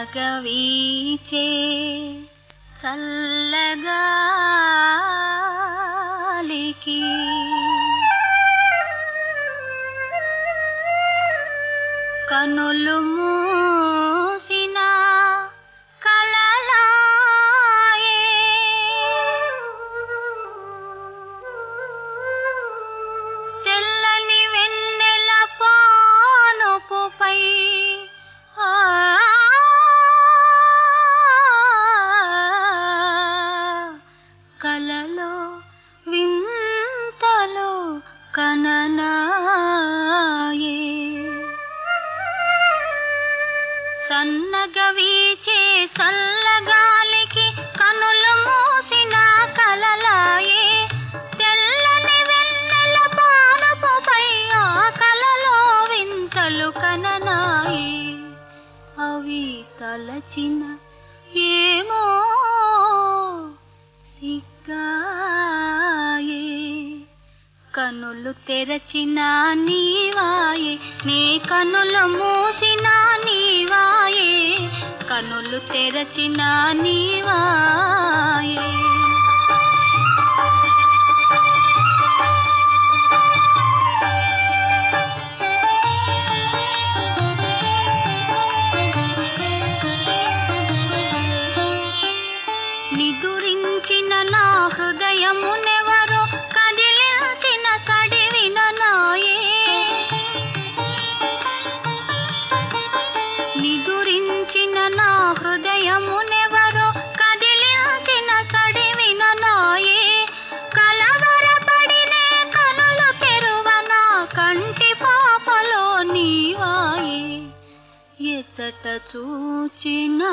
సన్నగా వీచే చల్లగాలికి కనులు మూసిన కలలాయే తెల్లని వెన్నెల పానుపుపై కలలో వింతలో కననాయే సన్నగా వీచే చల్లగాలికి కనులు మూసిన కలలాయే తెల్లని వెన్నెల పానుపుపై ఆ కలలో వింతలు కననాయే అవి తలచిన ఏమో సిగ్గాయే కనులు తెరచిన నీవాయే నీ కనులు మూసిన నీవాయే కనులు తెరచిన నీవాయే నిదురించిన నా హృదయమునెవరో కదిలించిన సడివిన నాయే నిదురించిన నా హృదయమునెవరో కదిలించిన సడివిన నాయే కలవరపడినే కనులు తెరువన కంటి పాపలో నీవాయే ఎచ్చట చూచినా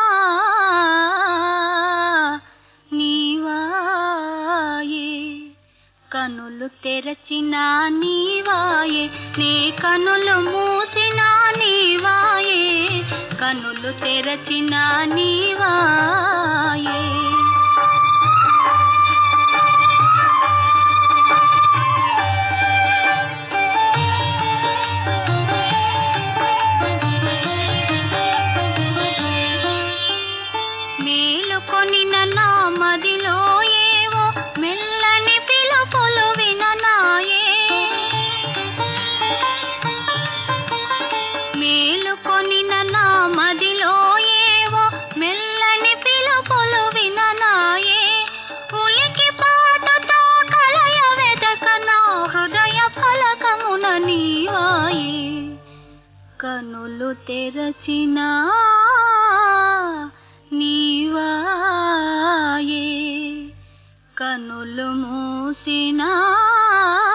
నీవాయే కనులు తెరచిన నీవాయే నీ కనులు మూసిన నీవాయే కనులు తెరచిన నీవాయే మేలుకొనిన నా మదిలో ఏవో మెల్లని పిలుపులు విననాయే మేలుకొనిన నా మదిలో ఏవో మెల్లని పిలుపులు విననాయే ఉలికి పాటుతో కలయ వెదక నా హృదయ ఫలకమున నీవాయే కనులు తెరచినా నీవాయే కనులు మూసినా